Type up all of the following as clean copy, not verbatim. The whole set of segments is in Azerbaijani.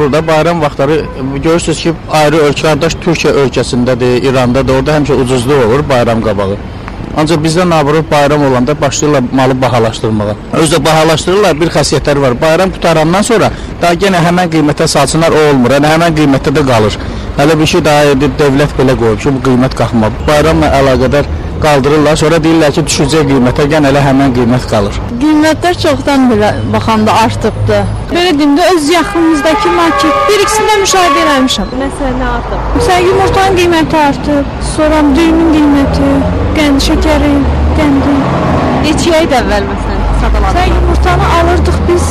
da bayram vaxtları görürsünüz ki, ayrı ölkə, qardaş Türkiyə ölkəsindədir, İrandadır, orada həmişə ucuzluq olur bayram qabağı. Ancaq bizdə naburun bayram olanda başlayırlar malı bahalaşdırmağa. Özdə bahalaşdırırlar, bir xəsiyyətləri var. Bayram qutarandan sonra daha yenə həmən qiymətə salsınlar, o olmur. Yəni həmən qiymətdə də qalır. Hələ bir şey daha dövlət belə qoyub ki, bu qiymət qalxmır. Bayramla əlaqədar qaldırırlar, sonra deyirlər ki, düşəcək qiymətə, yenə elə həmən qiymət qalır. Qiymətlər çoxdan belə baxanda artıbdır. Belə deyim də, öz yaxınımızdakı market, bir ikisində müşahidə eləmişəm. Məsələn, nə artıb? Məsələn, yumurtanın qiyməti artıb, sonra düyünün qiyməti, qənd şəkəri, qəndi. Neçə ay əvvəl məsələn sadaladınız? Məsələn, yumurtanı alırdıq biz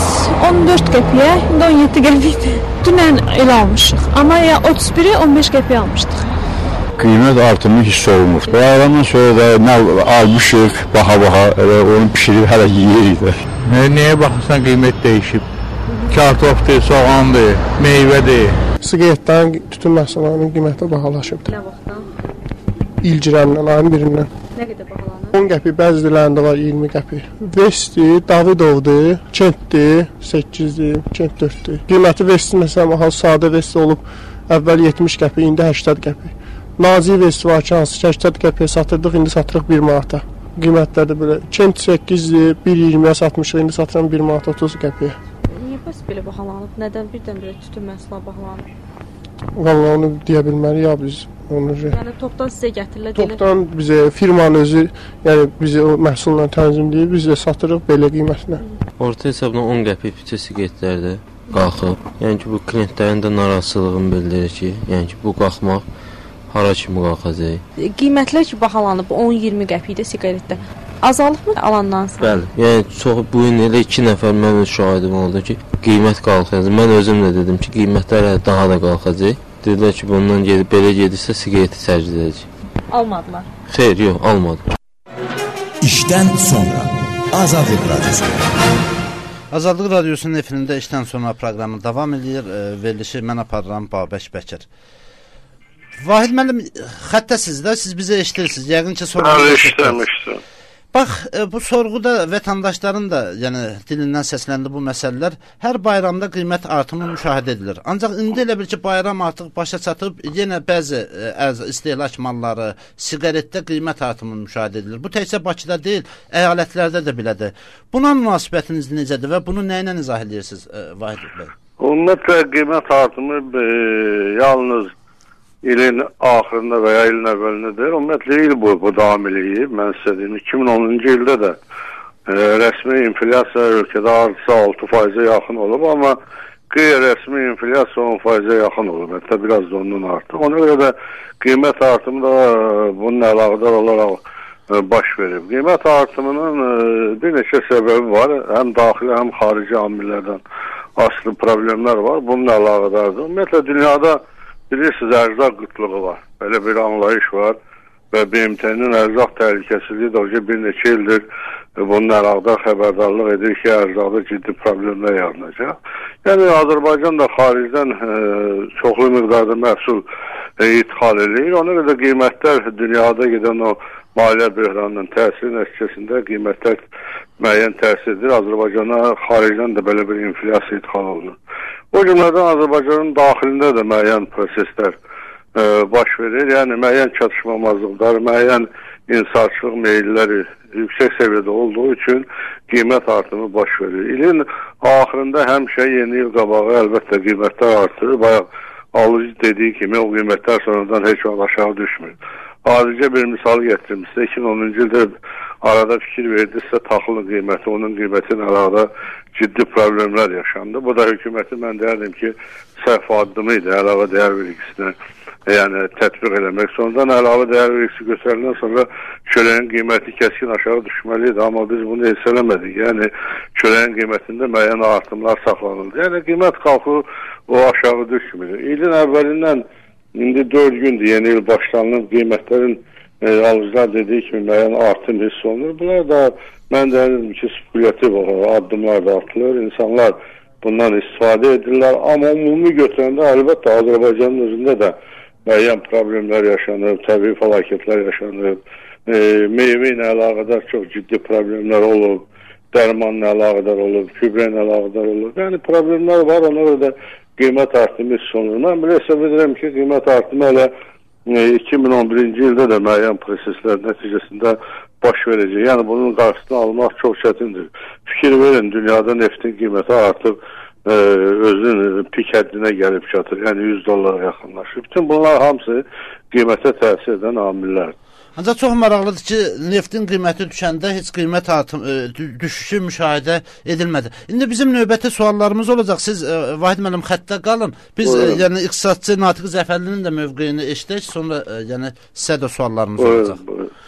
14 qəpiyə, indi 17 qəpikdir. Dünən elə almışıq, amma ya 31-i 15 qəpiyə almışdıq. Qiymət artımı hiss olunmur. Bayramdan sonra da nə almışıq, baha-baha, onu pişirib hələ yeyirik də. Nəyə baxırsan qiymət dəyişib? Kartofdur, soğandır, meyvədir. Siqaretlərin tütün məhsullarının qiyməti bahalaşıb. Nə vaxtdan? İlcirəmdən, ayın birindən. Nə qədər bahalanır? 10 qəpik, bəzilərində var 20 qəpik. Vestdir, Davidovdur, Kentdir, 8-dir, Kent 4-dür. Qiyməti Vesti məsələn, sadə Vesti olub əvvəl 70 qəpik, indi 80 qəpik. Nazi Vesti var ki, hansı 80 qəpiyə satırdıq, indi satırıq 1 manata. Qiymətlər də belə. Kent 8-dir, 1.20-yə satmışıq, indi satıram 1 manata 30 qəpiyə. Niyə bəs belə bahalanıb? Nədən birdən-birə tütün məhsulları bahalanıb? Vallahi onu deyə bilmərik ya biz. Yəni topdan sizə gətirirlər? Topdan bizə firmanın özü, yəni bizi o məhsulla tənzimləyir, biz də satırıq belə qiymətlə. Orta hesabla 10 qəpik bütün siqaretlər də qalxıb. Yəni ki, bu klientlərin də narazılığını bildirir ki, yəni ki, bu qalxmaq hara kimi qalxacaq? Qiymətlər ki, bahalanıb 10-20 qəpikdə siqaretdə. Azalıbmı alandan sonra? Bəli. Yəni çox bu gün elə 2 nəfər mən öz şahidim oldu ki, qiymət qalxacaq. Mən özüm də dedim ki, qiymətlər daha da qalxacaq. Dedilər ki, bundan gedib belə gedirsə siqareti sərc edəcək. Almadılar. Xeyr, yox, almadı. İşdən sonra Azadlıq Radyosu. Azadlıq Radyosunun efirində işdən sonra proqramı davam edir. Verilişi mən aparıram Babək Bəkir. Vahid müəllim, xəttəsizdə siz bizə eşitirsiniz. Yəqin ki, sorğuda eşitmişdim. Bax, bu sorğuda vətəndaşların da, yəni dilindən səsləndi bu məsələlər. Hər bayramda qiymət artımı müşahidə edilir. Ancaq indi elə bil ki, bayram artıq başa çatıb, yenə bəzi istehlak malları, siqaretdə qiymət artımı müşahidə edilir. Bu təkcə Bakıda deyil, əyalətlərdə də belədir. Buna münasibətiniz necədir və bunu nə ilə izah edirsiniz, Vahid bəy? Ümumiyyətlə, qiymət artımı yalnız ilin axırında və ya ilin əvvəlində deyil, ümumiyyətlə il bu davam eləyib. Mən sizə deyim, 2010-cu ildə də rəsmi inflyasiya ölkədə artısa 6%-ə yaxın olub, amma qeyri-rəsmi inflyasiya 10%-ə yaxın olub. Hətta biraz da ondan artıq. Ona görə də qiymət artımı da bunun əlaqədar olaraq baş verib. Qiymət artımının bir neçə səbəbi var. Həm daxili, həm xarici amillərdən asılı problemlər var. Bununla əlaqədardır. Ümumiyyətlə, dünyada bilirsiniz, ərzaq qıtlığı var. Belə bir anlayış var və BMT-nin ərzaq təhlükəsizliyi də bir neçə ildir bunun əlaqədar xəbərdarlıq edir ki, ərzaqda ciddi problemlər yaranacaq. Yəni, Azərbaycan da xaricdən çoxlu miqdarda məhsul ithal edir. Ona görə də qiymətlər dünyada gedən o maliyyə böhranının təsiri nəticəsində qiymətlər müəyyən təsir edir. Azərbaycana xaricdən də belə bir inflyasiya ithal olunur. O cümlədən Azərbaycanın daxilində də müəyyən proseslər baş verir. Yəni, müəyyən çatışmamazlıqlar, müəyyən insaçlıq meyilləri yüksək səviyyədə olduğu üçün qiymət artımı baş verir. İlin axırında həmişə yeni il qabağı əlbəttə qiymətlər artır. Bayaq alıcı dediyi kimi o qiymətlər sonradan heç vaxt aşağı düşmür. Adicə bir misal gətirmişsə, 2010-cu ildə arada fikir verdinizsə taxılı qiyməti, onun qiymətinin əlaqədar ciddi problemlər yaşandı. Bu da hökuməti mən deyərdim ki, səhv addımı idi, əlavə dəyər vergisinə yəni tətbiq eləmək. Sonradan əlavə dəyər vergisi götürəndən sonra çörəyin qiyməti kəskin aşağı düşməliydi, amma biz bunu heç eləmədik. Yəni çörəyin qiymətində müəyyən artımlar saxlanıldı. Yəni qiymət qalxır, o aşağı düşmür. İlin əvvəlindən indi 4 gündür yeni il başlanılıb, qiymətlərin alıcılar dediyi kimi müəyyən artım hiss olunur. Bunlar da mən deyirəm ki, spekulyatив addımlar da atılır. İnsanlar bundan istifadə edirlər. Amma ümumi götürəndə əlbəttə Azərbaycanın özündə də müəyyən problemlər yaşanıb, təbii fəlakətlər yaşanıb, meyvə ilə əlaqədar çox ciddi problemlər olub, dərmanla əlaqədar olub, gübrə ilə əlaqədar olub. Yəni problemlər var, ona görə də qiymət artımı hiss olunur. Mən belə hesab edirəm ki, qiymət artımı hələ 2011-ci ildə də müəyyən proseslər nəticəsində baş verəcək. Yəni bunun qarşısını almaq çox çətindir. Fikir verin, dünyada neftin qiyməti artıq özünün pik həddinə gəlib çatır. Yəni $100 yaxınlaşır. Bütün bunlar hamısı qiymətə təsir edən amillərdir. Ancaq çox maraqlıdır ki, neftin qiyməti düşəndə heç qiymət düşüşü müşahidə edilmədi. İndi bizim növbəti suallarımız olacaq. Siz Vahid müəllim xəttə qalın. Biz yəni iqtisadçı Natiq Zəfərlinin də mövqeyini eşidək, sonra yəni sizə də suallarımız olacaq.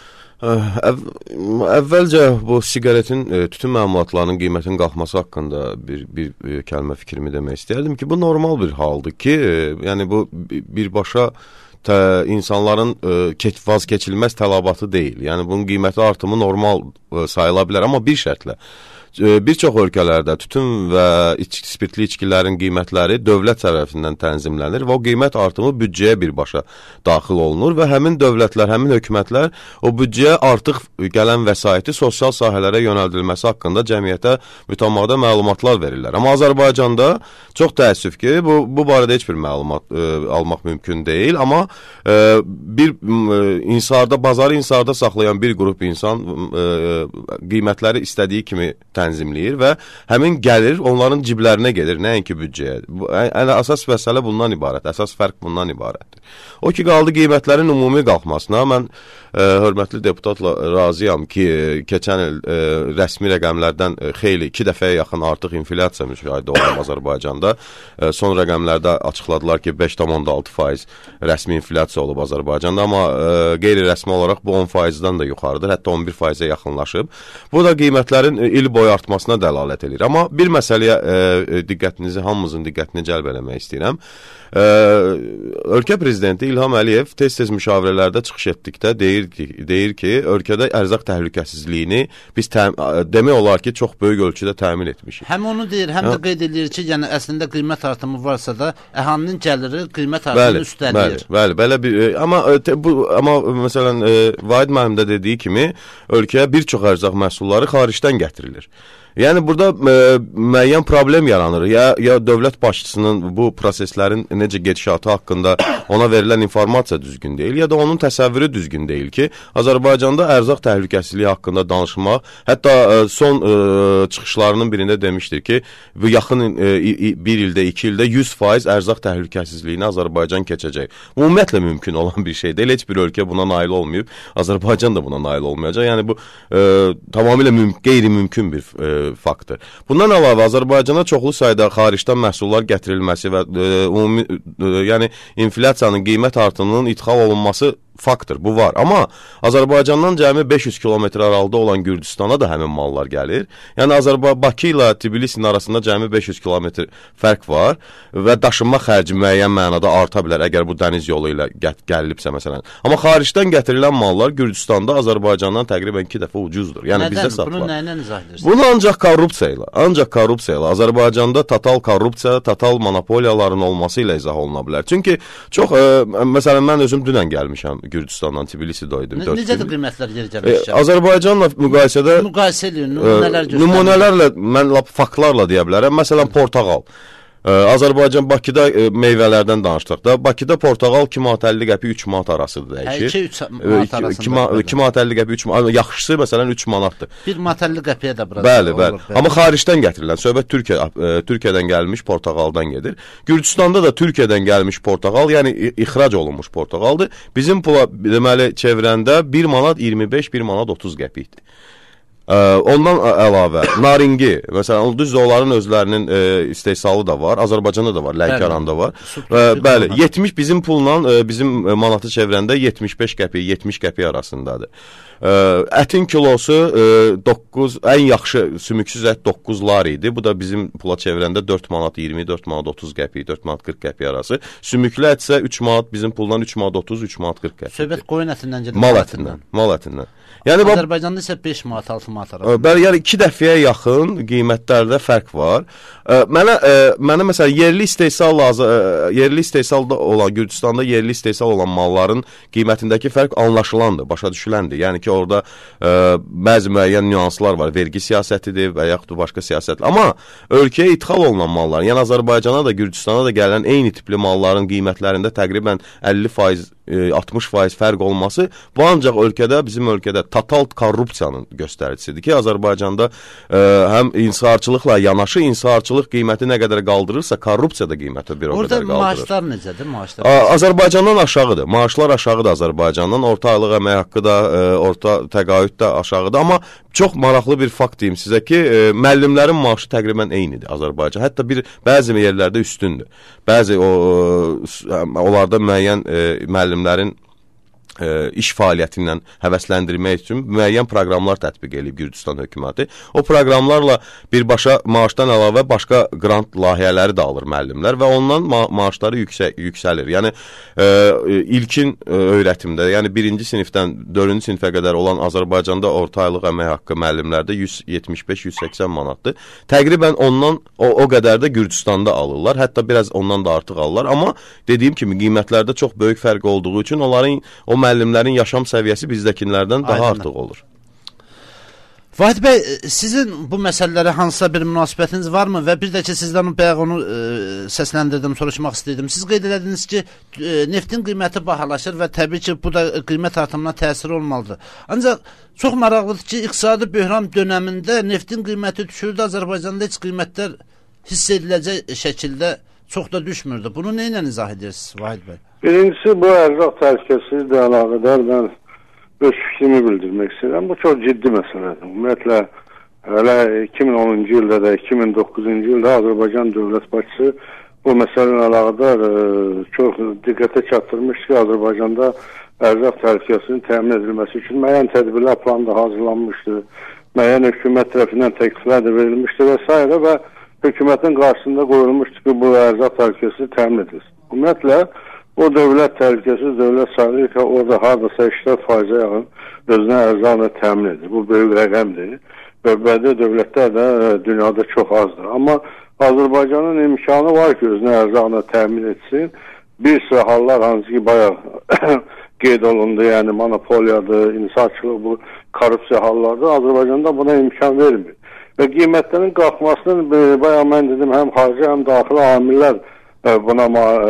Əvvəlcə bu siqaretin tütün məmulatlarının qiymətinin qalxması haqqında bir kəlmə fikrimi demək istəyərdim ki, bu normal bir haldır ki, yəni bu birbaşa insanların vaz keçilməz tələbatı deyil. Yəni bunun qiyməti artımı normal sayıla bilər, amma bir şərtlə. Bir çox ölkələrdə tütün və spirtli içkilərin qiymətləri dövlət tərəfindən tənzimlənir və o qiymət artımı büdcəyə birbaşa daxil olunur və həmin dövlətlər, həmin hökumətlər o büdcəyə artıq gələn vəsaiti sosial sahələrə yönəldilməsi haqqında cəmiyyətə mütəmadi məlumatlar verirlər. Amma Azərbaycanda çox təəssüf ki, bu barədə heç bir məlumat almaq mümkün deyil, amma bazarı insarda saxlayan bir qrup insan qiymətləri istədiyi kimi tənzimləyir və həmin gəlir onların ciblərinə gedir, nəinki büdcəyə. Əsas məsələ bundan ibarət, əsas fərq bundan ibarətdir. O ki, qaldı qiymətlərin ümumi qalxmasına, mən hörmətli deputatla razıyam ki, keçən il rəsmi rəqəmlərdən xeyli 2 dəfəyə yaxın artıq inflyasiya müşahidə olunur Azərbaycanda. Son rəqəmlərdə açıqladılar ki, 5,6% rəsmi inflyasiya olub Azərbaycanda, amma qeyri-rəsmi olaraq bu 10%-dən də yuxarıdır, hətta 11%-ə yaxınlaşıb. Bu da qiymətlərin il boyu artmasına dəlalət edir. Amma bir məsələyə hamımızın diqqətini cəlb eləmək istəyirəm. Ölkə prezidenti İlham Əliyev tez-tez müşavirələrdə çıxış etdikdə deyir ki, ölkədə ərzaq təhlükəsizliyini biz demək olar ki, çox böyük ölçüdə təmin etmişik. Həm onu deyir, həm də qeyd edir ki, yəni əslində qiymət artımı varsa da əhalinin gəliri qiymət artımını üstələyir. Bəli, belə bir amma məsələn Vahid müəllim də dediyi kimi ölkəyə bir çox ərzaq məhsulları xaricdən gətirilir. Yəni burada müəyyən problem yaranır. Ya dövlət başçısının bu proseslərin necə gedişatı haqqında ona verilən informasiya düzgün deyil, ya da onun təsəvvürü düzgün deyil ki, Azərbaycanda ərzaq təhlükəsizliyi haqqında danışmaq, hətta son çıxışlarının birində demişdir ki, bu yaxın bir ildə, 2 ildə 100% ərzaq təhlükəsizliyini Azərbaycan keçəcək. Ümumiyyətlə mümkün olan bir şey deyil. Heç bir ölkə buna nail olmayıb. Azərbaycan da buna nail olmayacaq. Yəni bu tamamilə qeyri-mümkün bir faktör. Bundan əlavə Azərbaycana çoxlu sayda xaricdən məhsullar gətirilməsi və ümumi yəni inflyasiyanın qiymət artımının idxal olunması faktör, bu var. Amma Azərbaycandan cəmi 500 kilometr aralıda olan Gürcüstana da həmin mallar gəlir. Yəni Bakı ilə Tbilisinin arasında cəmi 500 kilometr fərq var və daşınma xərci müəyyən mənada arta bilər əgər bu dəniz yolu ilə gəlibsə məsələn. Amma xaricdən gətirilən mallar Gürcüstanda Azərbaycandan təqribən 2 dəfə ucuzdur. Yəni bizdə satılar. Bunu nəylə izah edirsiniz? Bunu ancaq korrupsiya ilə, Azərbaycanda total korrupsiya, total monopoliyaların olması ilə izah oluna bilər. Çünki çox, məsələn, mən özüm dünən gəlmişəm Gürcüstandan, Tbilisidə idim. Necədir qiymətlər yer gəlmişəm? Azərbaycanla müqayisədə nümunələrlə, mən faktlarla deyə bilərəm. Məsələn, portağal. Azərbaycan Bakıda meyvələrdən danışdıqda, Bakıda portağal 2 manat 50 qəpik 3 manat arasıdır dəyişir. 2 manat 50 qəpik 3 manat, yaxşısı məsələn 3 manatdır. 1 manat 50 qəpiyə də burada. Bəli. Amma xaricdən gətirilən, söhbət Türkiyədən gəlmiş portağaldan gedir. Gürcüstanda da Türkiyədən gəlmiş portağal, yəni ixrac olunmuş portağaldır. Bizim pula deməli çevirəndə 1 manat 25, 1 manat 30 qəpikdir. Ondan əlavə naringi, məsələn, düzdür onların özlərinin istehsalı da var, Azərbaycanda da var, Lənkəranda var. Bəli, 70 bizim pulla bizim manatı çevirəndə 75 qəpik, 70 qəpik arasındadır. Ətin kilosu 9, ən yaxşı sümüksüz ət 9 lar idi. Bu da bizim pula çevirəndə 4 manat 20, 4 manat 30 qəpik, 4 manat 40 qəpik arası. Sümüklü ət isə 3 manat bizim puldan 3 manat 30, 3 manat 40 qəpik. Söhbət qoyun ətindən gedir. Mal ətindən. Yəni Azərbaycanda isə 5 manat, 6 manat arası. Bəli, yəni 2 dəfəyə yaxın qiymətlərdə fərq var. Mənə məsələn yerli istehsalda olan Gürcüstanda yerli istehsal olan malların qiymətindəki fərq anlaşılandır, başa düşüləndir. Yəni ki, ki, orada bəzi müəyyən nüanslar var. Vergi siyasətidir və yaxud da başqa siyasətlər. Amma ölkəyə idxal olunan mallar, yəni Azərbaycana da, Gürcüstana da gələn eyni tipli malların qiymətlərində təqribən 50%, 60% fərq olması bu ancaq bizim ölkədə total korrupsiyanın göstəricisidir ki, Azərbaycanda həm insiharçılıqla yanaşı insiharçılıq qiyməti nə qədər qaldırırsa, korrupsiya da qiyməti bir o qədər qaldırır. Orada maaşlar necədir? Azərbaycandan aşağıdır. Maaşlar aşağıdır Azərbaycandan. Orta aylıq əmək haqqı da, orta təqaüd də aşağıdır. Amma çox maraqlı bir fakt deyim sizə ki, müəllimlərin maaşı təqribən eynidir Azərbaycan. Hətta bəzi yerlərdə üstündür. Bəzi onlarda müəyyən müəllimlərin iş fəaliyyəti ilə həvəsləndirmək üçün müəyyən proqramlar tətbiq edib Gürcüstan hökuməti. O proqramlarla birbaşa maaşdan əlavə başqa qrant layihələri də alır müəllimlər və ondan maaşları yüksəlir. Yəni ilkin öyrətimdə, yəni 1-ci sinifdən 4-cü sinifə qədər olan Azərbaycanda orta aylıq əmək haqqı müəllimlərdə 175-180 manatdır. Təqribən ondan o qədər də Gürcüstanda alırlar. Hətta biraz ondan da artıq alırlar. Amma dediyim kimi qiymətlərdə çox böyük fərq olduğu üçün onların müəllimlərin yaşam səviyyəsi bizdəkilərdən daha artıq olur. Vahid bəy, sizin bu məsələlərə hansısa bir münasibətiniz varmı və bir də ki, sizdən bayaq onu səsləndirdim, soruşmaq istəyirdim. Siz qeyd edədiniz ki, neftin qiyməti bahalaşır və təbii ki, bu da qiymət artımına təsir olmalıdır. Ancaq çox maraqlıdır ki, iqtisadi böhran dönəmində neftin qiyməti düşürdü, Azərbaycanda heç qiymətlər hiss ediləcək şəkildə çox da düşmürdü. Bunu nə ilə izah edirsiniz, Vahid bəy? Birincisi, bu ərzaq təhlükəsizliklə əlaqədar mən öz fikrimi bildirmək istəyirəm. Bu çox ciddi məsələdir. Ümumiyyətlə, hələ 2010-cu ildə də, 2009-cu ildə Azərbaycan dövlət başçısı bu məsələ ilə əlaqədar çox diqqətə çatdırmış ki, Azərbaycanda ərzaq təhlükəsizliyinin təmin edilməsi üçün müəyyən tədbirlər planı da hazırlanmışdı. Müəyyən hökumət tərəfindən təkliflər də verilmişdi və s. və hökumətin qarşısında qoyulmuşdu ki, bu ərzaq təhlükəsizliyi təmin edilsin. Ümumiyyətlə, o dövlət təhlükəsiz dövlət sayılır ki, orada haradasa 80%-ə yaxın özünə ərzaqla təmin edir. Bu böyük rəqəmdir və bəzi dövlətlər də dünyada çox azdır. Amma Azərbaycanın imkanı var ki, özünə ərzaqla təmin etsin. Bir sıra hallar hansı ki, bayaq qeyd olundu, yəni monopoliyadır, insaçılıq, bu korrupsiya hallardır. Azərbaycanda buna imkan vermir. Və qiymətlərin qalxmasının, bayaq mən dedim, həm xarici, həm daxili amillər buna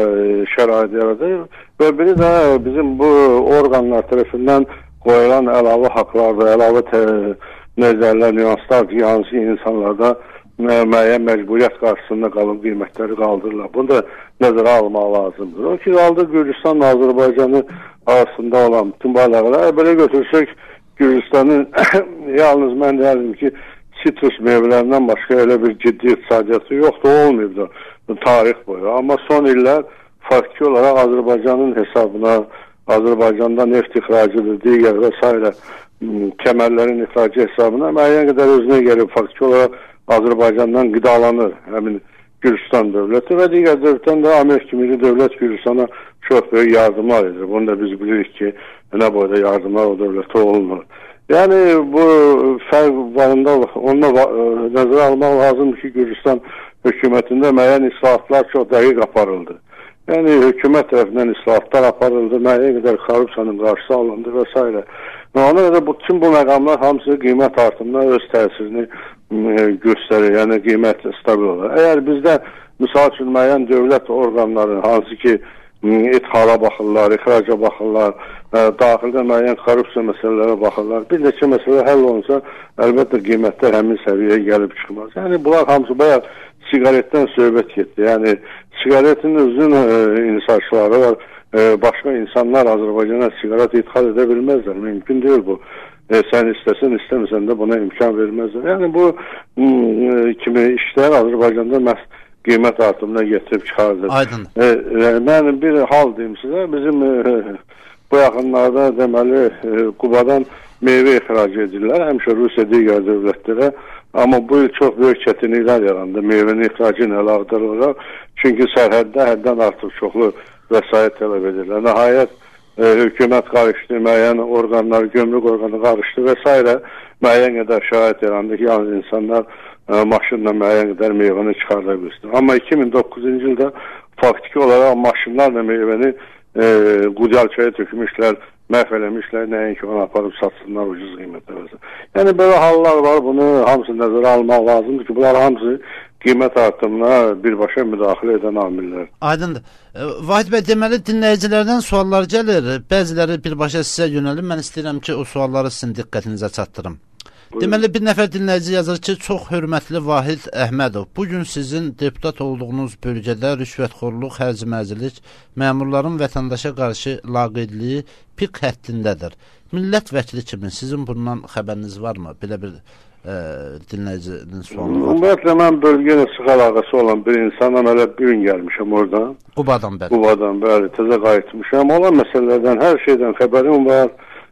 şərait yaradır və biri də bizim bu orqanlar tərəfindən qoyulan əlavə haqlardır, əlavə nəzərlər, nüanslar ki, hansı insanlarda müəyyən məcburiyyət qarşısında qalıb qiymətləri qaldırırlar. Bunu da nəzərə almaq lazımdır. O ki, qaldı Gürcüstanla Azərbaycanı arasında olan bütün əlaqələr. Belə götürsək, Gürcüstanın yalnız mən deyərdim ki, sitrus meyvələrindən başqa elə bir ciddi iqtisadiyyatı yoxdur, olmayıbdır tarix boyu. Amma son illər faktiki olaraq Azərbaycanın hesabına, Azərbaycanda neft ixracıdır, digər və s. kəmərlərin ixracı hesabına müəyyən qədər özünə gəlib faktiki olaraq Azərbaycandan qidalanır həmin Gürcüstan dövləti və digər dövlətdən də Amerika kimi dövlət Gürcüstana çox böyük yardımlar edir. Bunu da biz bilirik ki, nə boyda yardımlar o dövlətə olunur. Yəni bu fərq varında onunla nəzərə almaq lazımdır ki, Gürcüstan hökumətində müəyyən islahatlar çox dəqiq aparıldı. Yəni hökumət tərəfindən islahatlar aparıldı, müəyyən qədər korrupsiyanın qarşısı alındı və s. Ona görə bütün bu məqamlar hamısı qiymət artımına öz təsirini göstərir, yəni qiymət stabil olur. Əgər bizdə misal üçün müəyyən dövlət orqanları hansı ki ithala baxırlar, ixraca baxırlar, daxildə müəyyən korrupsiya məsələlərə baxırlar. Bir neçə məsələ həll olunsa, əlbəttə qiymətlər həmin səviyyəyə gəlib çıxmaz. Yəni bunlar hamısı bayaq sigaretdən söhbət getdi. Yəni sigaretin özünün insaçları var. Başqa insanlar Azərbaycana sigaret ithal edə bilməzlər. Mümkün deyil bu. Sən istəsən, istəməsən də buna imkan verməzlər. Yəni bu kimi işlər Azərbaycanda məhz qiymət artımına getirib çıxardır. Aydın. Mən bir hal deyim sizə. Bizim bu yaxınlarda deməli Qubadan meyvə ixrac edirlər. Həmişə Rusiya digər dövlətlərə. Amma bu il çox böyük çətinliklər yarandı meyvənin ixracı ilə əlaqədar olaraq. Çünki sərhəddə həddən artıq çoxlu vəsait tələb edirlər. Nəhayət hökumət qarışdı, müəyyən orqanlar, gömrük orqanı qarışdı və s. müəyyən qədər şərait yarandı ki, yalnız insanlar maşınla müəyyən qədər meyvəni çıxarda bilsin. Amma 2009-cu ildə faktiki olaraq maşınlarla meyvəni Qudyal çaya tökmüşlər, məhv eləmişlər, nəinki onu aparıb satsınlar ucuz qiymətə versin. Yəni belə hallar var, bunu hamısı nəzərə almaq lazımdır ki, bunlar hamısı qiymət artımına birbaşa müdaxilə edən amillər. Aydındır. Vahid bəy, deməli dinləyicilərdən suallar gəlir, bəziləri birbaşa sizə yönəlir. Mən istəyirəm ki, o sualları sizin diqqətinizə çatdırım. Deməli, bir nəfər dinləyici yazır ki, çox hörmətli Vahid Əhmədov, bugün sizin deputat olduğunuz bölgədə rüşvətxorluq, hərc-mərcilik, məmurların vətəndaşa qarşı laqeydliyi pik həddindədir. Millət vəkili kimi sizin bundan xəbəriniz varmı? Belə bir dinləyicinin sualı var. Ümumiyyətlə, mən bölgəyə sıx əlaqəsi olan bir insanam, elə bir gün gəlmişəm oradan. Qubadan bəli. Qubadan bəli, təzə qayıtmışam. Olan məsələlərdən, hər şeydən xəbərim var.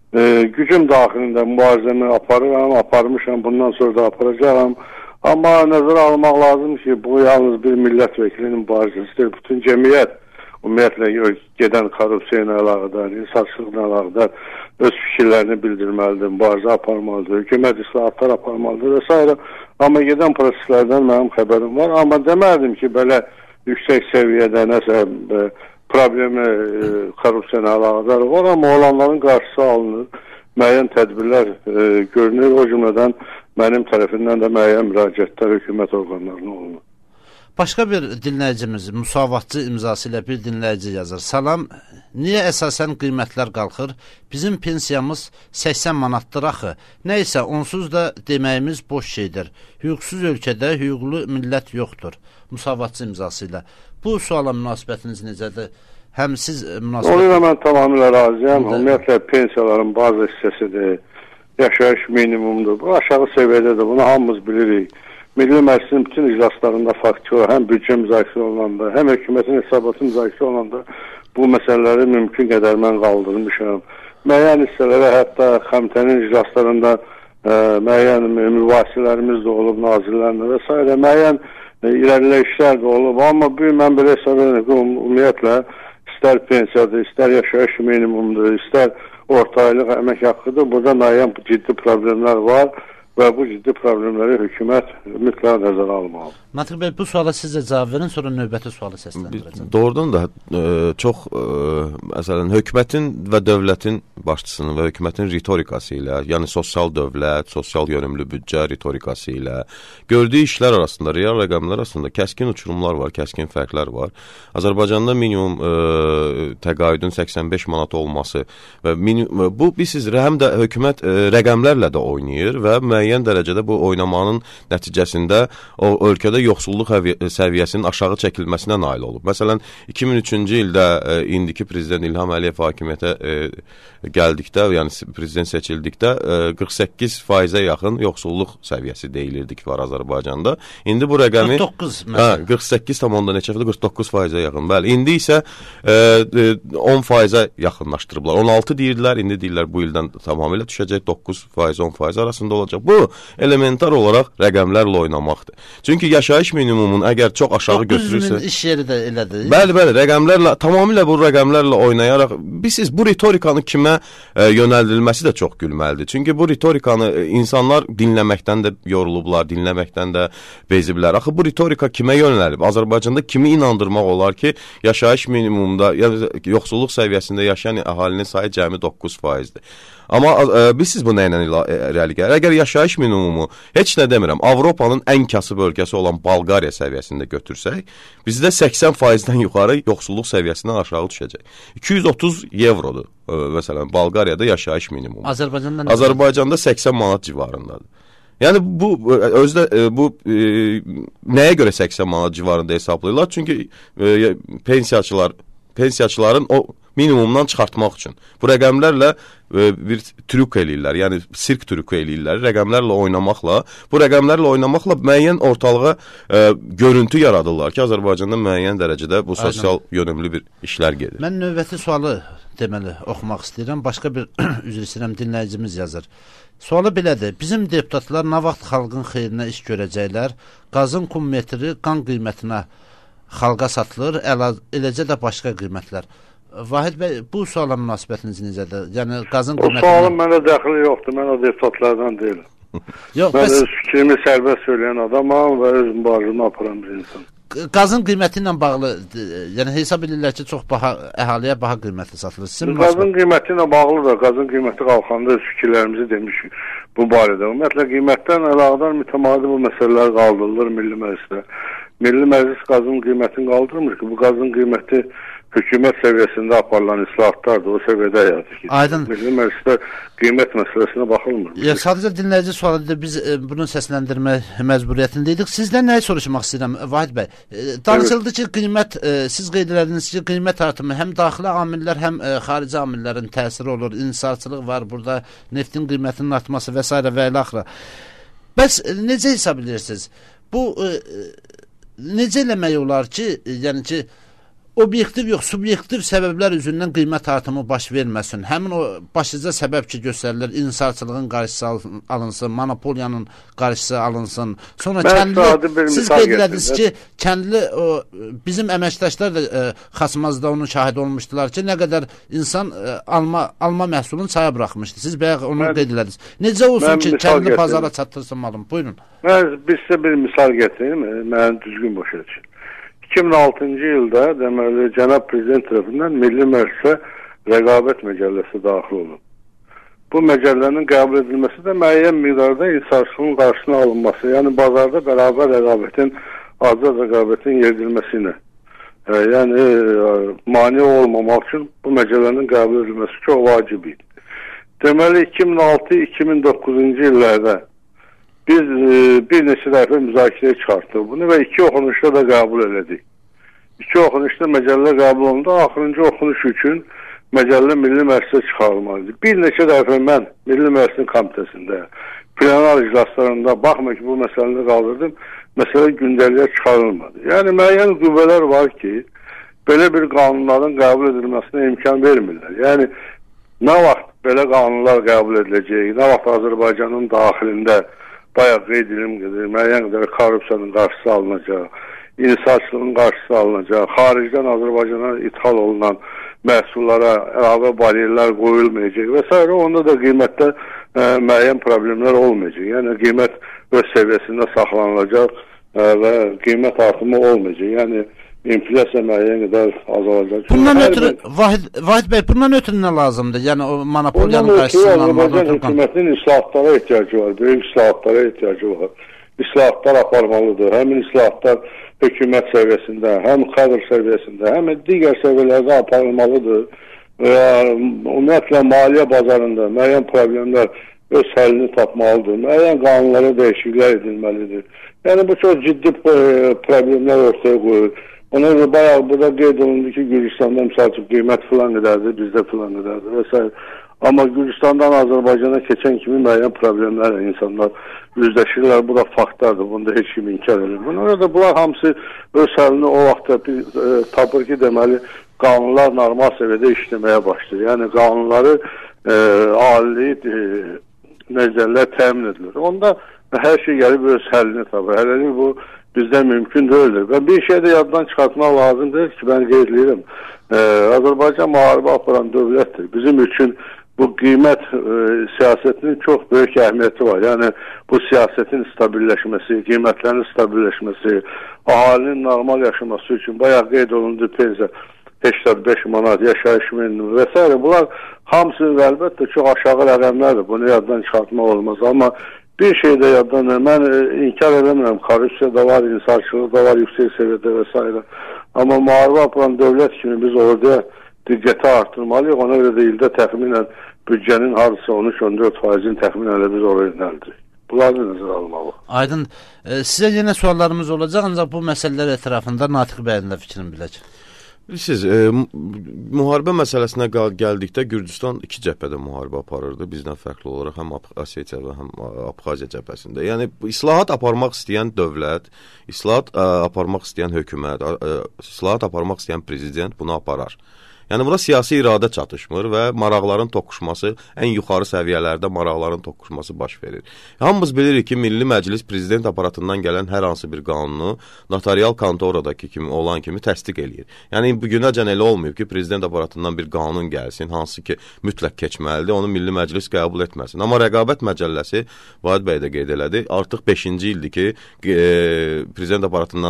Gücüm daxilində mübarizəmi aparıram, aparmışam, bundan sonra da aparacağım. Amma nəzərə almaq lazım ki, bu yalnız bir millət vəkilinin mübarizəsidir. Bütün cəmiyyət, ümumiyyətlə, gedən korrupsiya ilə əlaqədar, insaçlıqla əlaqədar öz fikirlərini bildirməlidir, mübarizə aparmalıdır, hökumət islahatlar aparmalıdır və s. Amma gedən proseslərdən mənim xəbərim var. Amma demədim ki, belə yüksək səviyyədə nəsə problemi korrupsiyona əlaqədar var, amma olanların qarşısı alınır, müəyyən tədbirlər görünür, o cümlədən mənim tərəfindən də müəyyən müraciətlər hökumət orqanlarına olunur. Başqa bir dinləyicimiz, müsavatçı imzası ilə bir dinləyici yazır. Salam, niyə əsasən qiymətlər qalxır? Bizim pensiyamız 80 manatdır axı. Nəysə, onsuz da deməyimiz boş şeydir. Hüquqsuz ölkədə hüquqlu millət yoxdur. Müsavatçı imzası ilə. Bu suala münasibətiniz necədir? Həm siz münasibət... Onunla mən tamamilə razıyam. Ümumiyyətlə, pensiyaların bazı hissəsidir. Yaşayış minimumdur. Bu aşağı səviyyədədir. Bunu hamımız bilirik. Milli Məclisin bütün iclaslarında faktiki həm büdcə müzakirə olunanda, həm hökumətin hesabatı müzakirə olunanda bu məsələləri mümkün qədər mən qaldırmışam. Müəyyən hissələrə hətta komitənin iclaslarında müəyyən mübahisələrimiz də olub nazirlərlə və s. Müəyyən irəliləyişlər də olub. Amma bu mən belə hesab edirəm ki, ümumiyyətlə istər pensiyadır, istər yaşayış minimumdur, istər orta aylıq əmək haqqıdır. Burada müəyyən ciddi problemlər var. Və bu ciddi problemləri hökumət mütləq nəzərə almalı. Natiq bəy, bu suala siz də cavab verin, sonra növbəti sualı səsləndirəcəm. Doğrudan da çox, məsələn, hökumətin və dövlətin başçısının və hökumətin ritorikası ilə, yəni sosial dövlət, sosial yönümlü büdcə ritorikası ilə gördüyü işlər arasında, real rəqəmlər arasında kəskin uçurumlar var, kəskin fərqlər var. Azərbaycanda minimum təqaüdün 85 manat olması və bu, bilirsiniz, həm də hökumət rəqəmlərlə də oynayır və müəyyən dərəcədə bu oynamanın nəticəsində o ölkədə yoxsulluq səviyyəsinin aşağı çəkilməsinə nail olub. Məsələn, 2003-cü ildə indiki prezident İlham Əliyev hakimiyyətə gəldikdə, yəni prezident seçildikdə 48%-ə yaxın yoxsulluq səviyyəsi deyilirdi ki, var Azərbaycanda. İndi bu rəqəmi 49,49%-ə yaxın. Bəli, indi isə 10%-ə yaxınlaşdırıblar. 16 deyirdilər, indi deyirlər bu ildən tamamilə düşəcək, 9%, 10% arasında olacaq. Bu, elementar olaraq rəqəmlərlə oynamaqdır. Çünki yaşayış minimumun əgər çox aşağı götürürsə... 900 min iş yeri də elədir. Bəli, rəqəmlərlə, tamamilə bu rəqəmlərlə oynayaraq, siz bu ritorikanı kimə yönəldilməsi də çox gülməlidir. Çünki bu ritorikanı insanlar dinləməkdən də yorulublar, dinləməkdən də beziblər. Axı bu ritorika kimə yönəlib? Azərbaycanda kimi inandırmaq olar ki, yaşayış minimumda, yəni yoxsulluq səviyyəsində yaşayan əhalinin sayı cəmi 9%-dir. Amma siz bu nə ilə irəli gəlir? Əgər yaşayış minimumu, heç nə demirəm, Avropanın ən kasıb ölkəsi olan Bolqariya səviyyəsində götürsək, bizdə 80%-dən yuxarı yoxsulluq səviyyəsindən aşağı düşəcək. 230 evrodur, məsələn, Bolqariyada yaşayış minimumu. Azərbaycanda 80 manat civarındadır. Yəni bu özdə bu nəyə görə 80 manat civarında hesablayırlar? Çünki pensiyaçıların o minimumdan çıxartmaq üçün. Bu rəqəmlərlə bir trük eləyirlər, yəni sirk trükü eləyirlər, rəqəmlərlə oynamaqla müəyyən ortalığa görüntü yaradırlar ki, Azərbaycanda müəyyən dərəcədə bu sosial yönümlü bir işlər gedir. Mən növbəti sualı deməli oxumaq istəyirəm. Başqa bir üzr istəyirəm, dinləyicimiz yazır. Sualı belədir. Bizim deputatlar nə vaxt xalqın xeyrinə iş görəcəklər? Qazın kum metri qan qiymətinə xalqa satılır, eləcə də başqa qiymətlər. Vahid bəy, bu suala münasibətiniz necədir? Yəni qazın qiymətinə... O sualın mənə dəxili yoxdur, mən o deputatlardan deyiləm. Mən öz fikrimi sərbəst söyləyən adamam və öz mübarizəmi aparan bir insan. qazın qiyməti ilə bağlı, yəni hesab edirlər ki, çox baha əhaliyə baha qiymətli satılır. Qazın qiyməti ilə bağlı da, qazın qiyməti qalxanda öz fikirlərimizi demişik bu barədə. Ümumiyyətlə, qiymətdən əlaqədar mütəmadi bu məsələlər qaldırılır Milli Məclisdə. Milli Məclis qazın qiymətini qaldırmır ki, bu qazın qiyməti hökumət səviyyəsində aparılan islahatlardır, o səviyyədə həyata keçirilir. Milli Məclisdə qiymət məsələsinə baxılmır. Sadəcə dinləyici sualıdır, biz bunu səsləndirmə məcburiyyətindəydik. Sizdən nəyi soruşmaq istəyirəm, Vahid bəy? Danışıldı ki, qiymət, siz qeyd ediniz ki, qiymət artımı həm daxili amillər, həm xarici amillərin təsiri olur, inhisarçılıq var, burada neftin qiymətinin artması və s. və ilə axıra. Bəs necə hesab edirsiniz? Bu necə eləmək olar ki, yəni ki, obyektiv yox, subyektiv səbəblər üzündən qiymət artımı baş verməsin. Həmin o başlıca səbəb ki, göstərilir, inhisarçılığın qarşısı alınsın, monopoliyanın qarşısı alınsın. Sonra kəndli, siz qeyd ediniz ki, kəndli, bizim əməkdaşlar da Xaçmazda onun şahid olmuşdular ki, nə qədər insan alma məhsulunu çaya buraxmışdı. Siz bayaq onu qeyd ediniz. Necə olsun ki, kəndli bazara çatdırsın malım? Buyurun. Biz sizə bir misal gətireyim, mən düzgün başa düşün. 2006-cı ildə deməli Cənab Prezident tərəfindən Milli Məclisə rəqabət məcəlləsi daxil olub. Bu məcəllənin qəbul edilməsi də müəyyən miqdarda inhisarçılığın qarşısına alınması, yəni bazarda bərabər rəqabətin, azad rəqabətin yeridilməsinə, yəni mane olmamaq üçün bu məcəllənin qəbul edilməsi çox vacib idi. Deməli 2006-2009-cu illərdə biz bir neçə dəfə müzakirəyə çıxartdıq bunu və 2 oxunuşda da qəbul elədik. 2 oxunuşda məcəllə qəbul olundu, axırıncı oxunuş üçün məcəllə Milli Məclisə çıxarılmalıdır. Bir neçə dəfə mən Milli Məclisin komitəsində, plenar iclaslarında baxma ki, bu məsələni qaldırdım, məsələ gündəliyə çıxarılmadı. Yəni müəyyən qüvvələr var ki, belə bir qanunların qəbul edilməsinə imkan vermirlər. Yəni nə vaxt belə qanunlar qəbul ediləcək, nə vaxt Azərbaycanın daxilində bayaq qeyd edilir, müəyyən qədər korrupsiyanın qarşısı alınacaq, inhisarçılığın qarşısı alınacaq, xaricdən Azərbaycana ithal olunan məhsullara əlavə bariyerlər qoyulmayacaq və s. Onda da qiymətdə müəyyən problemlər olmayacaq. Yəni qiymət öz səviyyəsində saxlanılacaq və qiymət artımı olmayacaq. Yəni inflyasiya müəyyən qədər azalacaq. Bundan ötürü, Vahid bəy, bundan ötürü nə lazımdır? Yəni o monopoliyanın qarşısını almaq. Hökumətin islahatlara ehtiyacı var, böyük islahatlara ehtiyacı var. İslahatlar aparmalıdır. Həmin islahatlar hökumət səviyyəsində, həm kadr səviyyəsində, həm digər səviyyələrdə aparılmalıdır. Ümumiyyətlə maliyyə bazarında müəyyən problemlər öz həllini tapmalıdır. Müəyyən qanunlara dəyişikliklər edilməlidir. Yəni bu çox ciddi problemlər ortaya qoyur. Ona görə bayaq burada qeyd olundu ki, Gürcüstanda misal üçün qiymət filan qədərdir, bizdə filan qədərdir və s. Amma Gürcüstandan Azərbaycana keçən kimi müəyyən problemlərlə insanlar üzləşirlər. Bu da faktlardır, bunu da heç kim inkar edir. Buna görə də bunlar hamısı öz həlini o vaxtda tapır ki, deməli, qanunlar normal səviyyədə işləməyə başlayır. Yəni qanunları ali nəzərlər təmin edilir. Onda hər şey gəlib öz həlini tapır. Hələlik bu bizdə mümkün deyildir. Və bir şey də yaddan çıxartmaq lazımdır ki, mən qeyd edirəm. Azərbaycan müharibə aparan dövlətdir. Bizim üçün bu qiymət siyasətinin çox böyük əhəmiyyəti var. Yəni bu siyasətin stabilləşməsi, qiymətlərin stabilləşməsi, əhalinin normal yaşaması üçün bayaq qeyd olundu pensiya 85 manat, yaşayış minimum və s. Bunlar hamısı əlbəttə çox aşağı rəqəmlərdir. Bunu yaddan çıxartmaq olmaz. Amma bir şey də yaddan, mən inkar edəmirəm, korrupsiya da var, inhisarçılıq da var, yüksək səviyyədə və s. Amma müharibə aparan dövlət kimi biz orada diqqəti artırmalıyıq. Ona görə də ildə təxminən büdcənin hardasa 13-14%-in təxminən biz oraya yönəldirik. Bunları nəzərə almalı. Aydın, sizə yenə suallarımız olacaq, ancaq bu məsələlər ətrafında Natiq bəyin də fikrini biləcək. Bilirsiniz, müharibə məsələsinə gəldikdə Gürcüstan 2 cəbhədə müharibə aparırdı. Bizdən fərqli olaraq həm Osetiya və həm Abxaziya cəbhəsində. Yəni islahat aparmaq istəyən dövlət, islahat aparmaq istəyən hökumət, islahat aparmaq istəyən prezident bunu aparar. Yəni buna siyasi iradə çatışmır və maraqların toqquşması, ən yuxarı səviyyələrdə maraqların toqquşması baş verir. Hamımız bilirik ki, Milli Məclis prezident aparatından gələn hər hansı bir qanunu notarial kontoradakı kimi olan kimi təsdiq eləyir. Yəni bugünəcən elə olmayıb ki, prezident aparatından bir qanun gəlsin, hansı ki mütləq keçməlidir, onu Milli Məclis qəbul etməsin. Amma rəqabət məcəlləsi, Vahid bəy də qeyd elədi, artıq 5-ci ildir ki, prezident aparatından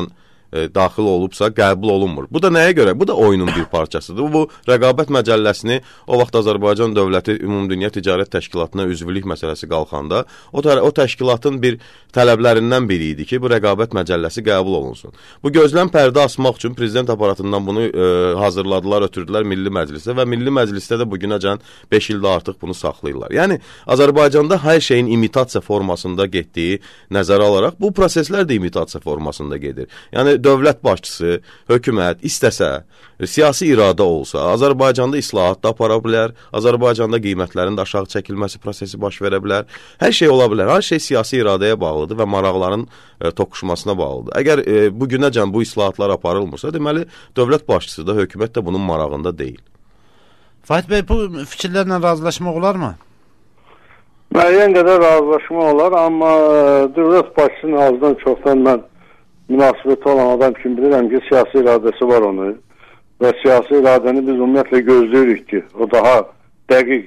daxil olubsa qəbul olunmur. Bu da nəyə görə? Bu da oyunun bir parçasıdır. Bu rəqabət məcəlləsini o vaxt Azərbaycan dövləti Ümumdünya Ticarət Təşkilatına üzvlük məsələsi qalxanda o təşkilatın bir tələblərindən biri idi ki, bu rəqabət məcəlləsi qəbul olunsun. Bu gözlən pərdə asmaq üçün prezident aparatından bunu hazırladılar, ötürdülər Milli Məclisə və Milli Məclisdə də bugünəcən 5 ildə artıq bunu saxlayırlar. Yəni Azərbaycanda hər şeyin imitasiya formasında getdiyi nəzərə alaraq bu proseslər də imitasiya formasında gedir. Yəni dövlət başçısı, hökumət istəsə, siyasi iradə olsa, Azərbaycanda islahat da apara bilər, Azərbaycanda qiymətlərin də aşağı çəkilməsi prosesi baş verə bilər. Hər şey ola bilər. Hər şey siyasi iradəyə bağlıdır və maraqların toqquşmasına bağlıdır. Əgər bugünəcən bu islahatlar aparılmırsa, deməli dövlət başçısı da, hökumət də bunun marağında deyil. Fahid bəy, bu fikirlərlə razılaşmaq olarmı? Müəyyən qədər razılaşma olar, amma dövlət başçısının azdan çoxdan mən münasibəti olan adam kimi bilirəm ki, siyasi iradəsi var onu və siyasi iradəni biz ümumiyyətlə gözləyirik ki, o daha dəqiq,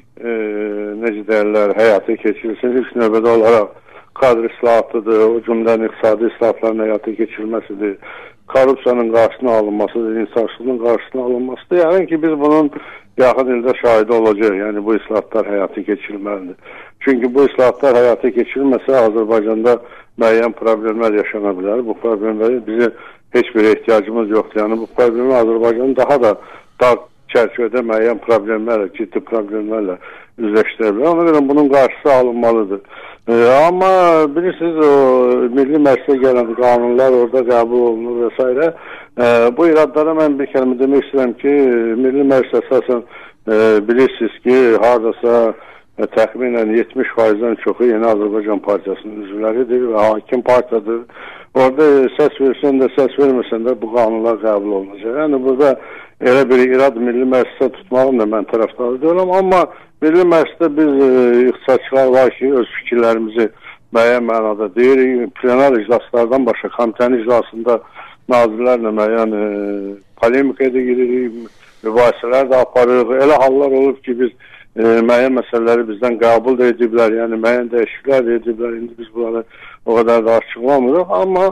necə deyirlər, həyata keçirilsin. İlk növbədə olaraq kadr islahatıdır, o cümlənin iqtisadi islahatların həyata keçirilməsidir, korrupsiyanın qarşısına alınmasıdır, insansızlığın qarşısına alınmasıdır. Yəni ki, biz bunun yaxın ildə şahidi olacaq, yəni bu islahatlar həyata keçirilməlidir. Çünki bu islahatlar həyata keçirilməsə Azərbaycanda müəyyən problemlər yaşana bilər. Bu problemləri bizə heç bir ehtiyacımız yoxdur. Yəni bu problemi Azərbaycanın daha da dar çərçivədə müəyyən problemlərlə, ciddi problemlərlə üzləşdirə bilər. Ona görə bunun qarşısı alınmalıdır. Amma bilirsiniz, o Milli Məclisə gələn qanunlar orada qəbul olunur və s. Bu iradlara mən bir kəlmə demək istəyirəm ki, Milli Məclis əsasən bilirsiniz ki, haradasa təxminən 70%-dən çoxu Yeni Azərbaycan Partiyasının üzvləridir və hakim partiyadır. Orada səs versən də, səs verməsən də bu qanunlar qəbul olunacaq. Yəni burada elə bir irad Milli Məclisə tutmağım da mən tərəfdarı deyirəm, amma Milli Məclisdə biz iqtisadçılar var ki, öz fikirlərimizi müəyyən mənada deyirik. Plenar iclaslardan başqa komitənin iclasında nazirlərlə müəyyən polemikaya da giririk, mübahisələr də aparırıq. Elə hallar olub ki, biz müəyyən məsələləri bizdən qəbul da ediblər, yəni müəyyən dəyişikliklər də ediblər. İndi biz bunları o qədər da açıqlamırıq, amma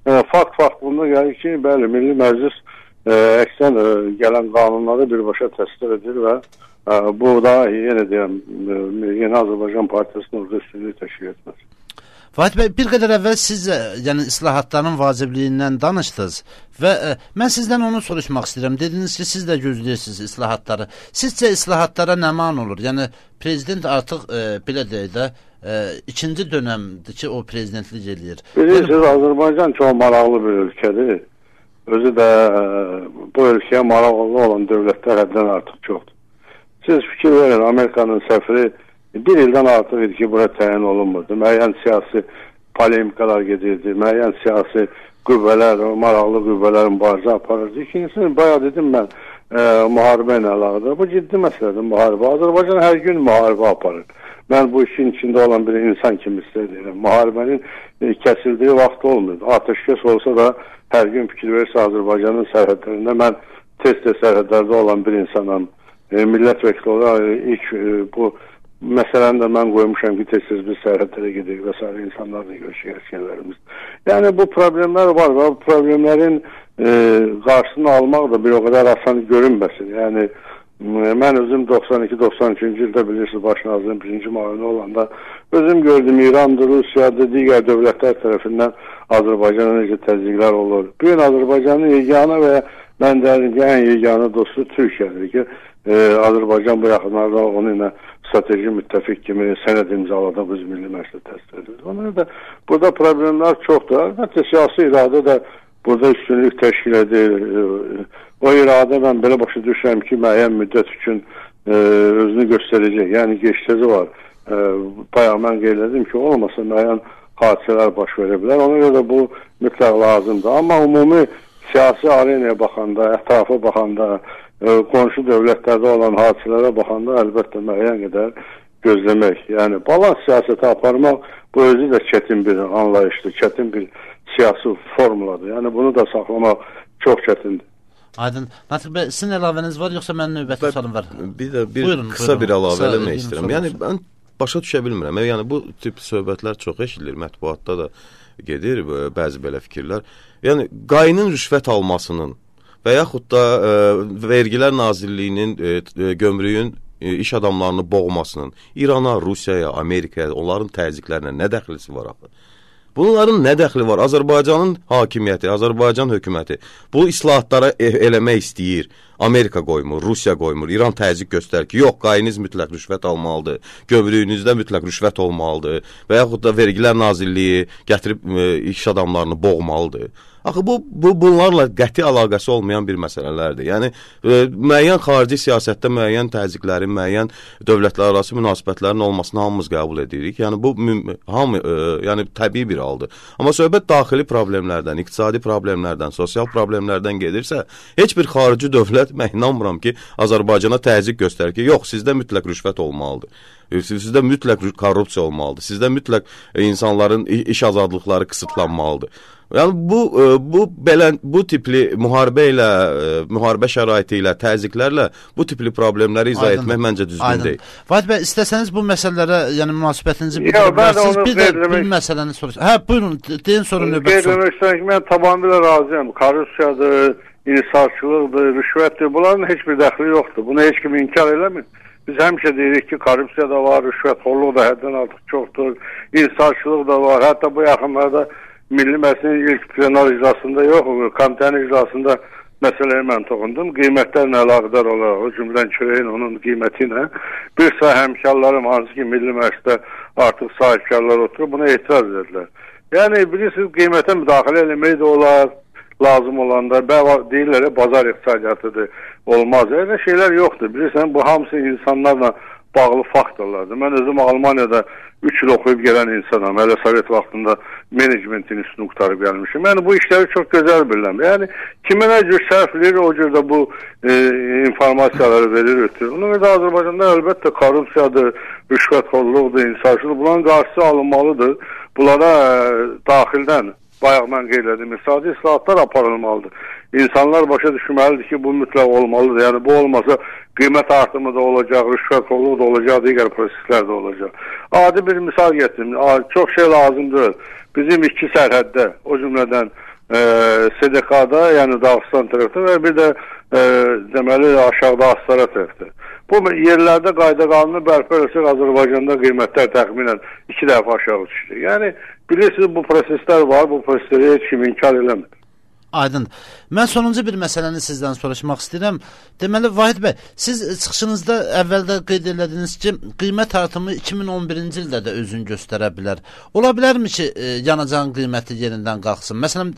fakt bunda gəlir ki, bəli, Milli Məclis əksən gələn qanunları birbaşa təsdiq edir və bu da, yenə deyəm, Yeni Azərbaycan Partiyasının orada üstünlüyü təşkil etmez. Fahid bəy, bir qədər əvvəl siz yəni islahatların vacibliyindən danışdınız və mən sizdən onu soruşmaq istəyirəm. Dediniz ki, siz də gözləyirsiniz islahatları. Sizcə islahatlara nə man olur? Yəni prezident artıq belə deyək də ikinci dönəmdir ki, o prezidentlik eləyir. Bilirsiniz, Azərbaycan çox maraqlı bir ölkədir. Özü də bu ölkəyə maraqlı olan dövlətlər həddən artıq çoxdur. Siz fikir verin, Amerikanın səfiri bir ildən artıq idi ki, bura təyin olunmurdu. Müəyyən siyasi polemikalar gedirdi, müəyyən siyasi qüvvələr, maraqlı qüvvələrin mübarizə aparırdı. İkincisi, bayağı dedim mən, müharibə ilə əlaqədar. Bu ciddi məsələdir, müharibə. Azərbaycan hər gün müharibə aparır. Mən bu işin içində olan bir insan kimi istəyirəm. Müharibənin kəsildiyi vaxt olmuyor. Atəşkəs olsa da hər gün fikir verirsə Azərbaycanın sərhədlərində mən tez-tez sərhədlərdə olan bir insanam. Millət vəkili olaraq ilk bu məsələni də mən qoymuşam ki, tez-tez biz sərhədlərə gedirik və s. insanlarla görüşürük. Yəni bu problemlər var və bu problemlərin qarşısını almaq da bir o qədər asan görünməsin. Yəni mən özüm 92-93-cü ildə bilirsiniz, baş nazirin birinci müavini olanda özüm gördüm İran'da, Rusiya'da, digər dövlətlər tərəfindən Azərbaycana necə təzyiqlər olur. Bu gün Azərbaycanın yeganə və mən deyirəm ki, ən yeganə dostu Türkiyədir ki, Azərbaycan bu yaxınlarda onu ilə strateji müttəfiq kimi sənəd imzaladı, biz Milli Məclisdə təsdiq edilir. Ona da burada problemlər çoxdur. Əlbəttə siyasi iradə də burada üstünlük təşkil edir. O iradə mən belə başa düşürəm ki, müəyyən müddət üçün özünü göstərəcək. Yəni geçici var. Bayağı mən qeyd edim ki, olmasa müəyyən hadisələr baş verə bilər. Ona görə də bu mütləq lazımdır. Amma ümumi siyasi arenaya baxanda, ətrafa baxanda, qonşu dövlətlərdə olan hadisələrə baxanda əlbəttə müəyyən qədər gözləmək. Yəni balans siyasəti aparmaq bu özü də çətin bir anlayışdır, çətin bir siyasi formuladır. Yəni bunu da saxlamaq çox çətindir. Aydın. Natiq bəy, sizin əlavəniz var, yoxsa mənim növbəti sualım var? Buyurun, qısa bir əlavə eləmək istəyirəm. Yəni mən başa düşə bilmirəm. Yəni bu tip söhbətlər çox eşidilir mətbuatda da, gedir bəzi belə fikirlər. Yəni qayının rüşvət almasının və yaxud da Vergilər Nazirliyinin gömrüyün iş adamlarını boğmasının İrana, Rusiyaya, Amerikaya, onların təzyiqlərinə nə dəxlisi var axı? Bunların nə dəxli var? Azərbaycanın hakimiyyəti, Azərbaycan hökuməti bu islahatlara eləmək istəyir. Amerika qoymur, Rusiya qoymur, İran təzyiq göstərir ki, yox, qayınız mütləq rüşvət almalıdır, gömrüyünüzdə mütləq rüşvət olmalıdır və yaxud da Vergilər Nazirliyi gətirib iş adamlarını boğmalıdır. Axı bunlarla qəti əlaqəsi olmayan bir məsələlərdir. Yəni müəyyən xarici siyasətdə müəyyən təzyiqlərin, müəyyən dövlətlərarası münasibətlərin olmasını hamımız qəbul edirik. Yəni bu yəni təbii bir haldır. Amma söhbət daxili problemlərdən, iqtisadi problemlərdən, sosial problemlərdən gedirsə, heç bir xarici dövlət mən inanmıram ki, Azərbaycana təzyiq göstərir ki, yox, sizdə mütləq rüşvət olmalıdır. Sizdə mütləq korrupsiya olmalıdır. Sizdə mütləq insanların iş azadlıqları qısıtlanmalıdır. Yəni bu tipli müharibə şəraiti ilə, təzyiqlərlə bu tipli problemləri izah etmək məncə düzgün deyil. Vahid bəy, istəsəniz bu məsələlərə, yəni münasibətinizi bildirə bilərsiniz. Bir də bir məsələni soruşaq. Hə, buyurun, deyin sonra növbət sorun. Qeyd etmək ki, mən tamamilə razıyam. Korrupsiyadır, inhisarçılıqdır, rüşvətdir. Bunların heç bir dəxli yoxdur. Bunu heç kim inkar eləmir. Biz həmişə deyirik ki, korrupsiya da var, rüşvətxorluq da həddən artıq çoxdur, inhisarçılıq da var. Hətta bu yaxınlarda Milli Məclisin ilk plenar iclasında yox, komitənin iclasında məsələyə mən toxundum. Qiymətlərlə əlaqədar olaraq, o cümlən çörəyin onun qiyməti ilə bir sıra həmkarlarım, hansı ki Milli Məclisdə artıq sahibkarlar oturub, buna etiraz edilər. Yəni, bilirsiniz, qiymətə müdaxilə eləmək də olar, lazım olanda, deyirlər, bazar iqtisadiyyatıdır, olmaz. Yəni, şeylər yoxdur. Bilirsən, bu hamısı insanlarla bağlı faktorlardır. Mən özüm Almaniyada 3 il oxuyub gələn insanam. Hələ Sovet vaxtında menecmentin üstünü qutarıb gəlmişim. Yəni, bu işləri çox gözəl bilirəm. Yəni, kimə nə cür sərfləyir, o cür də bu informasiyaları verir, ötürür. Ona görə Azərbaycanda əlbəttə korrupsiyadır, rüşvətxorluqdur, inhisarçılıq. Bunların qarşısı alınmalıdır. Bunlara daxildən, bayaq mən qeyd edim, iqtisadi islahatlar aparılmalıdır. İnsanlar başa düşməlidir ki, bu mütləq olmalıdır. Yəni, bu olmasa qiymət artımı da olacaq, rüşvətxorluq da olacaq, digər proseslər də olacaq. Adi bir misal gətirim. Çox şey lazımdır. Bizim iki sərhəddə, o cümlədən SDK-da, yəni Dağıstan tərəfdə və bir də deməli aşağıda Astara tərəfdə. Bu yerlərdə qayda qanunu bərpa eləsək, Azərbaycanda qiymətlər təxminən 2 dəfə aşağı düşür. Yəni, bilirsiniz, bu proseslər var, bu prosesləri heç kim inkar eləmir. Aydın. Mən sonuncu bir məsələni sizdən soruşmaq istəyirəm. Deməli, Vahid bəy, siz çıxışınızda əvvəldə qeyd edildiniz ki, qiymət artımı 2011-ci ildə də özünü göstərə bilər. Ola bilərmi ki, yanacağın qiyməti yerindən qalxsın? Məsələn,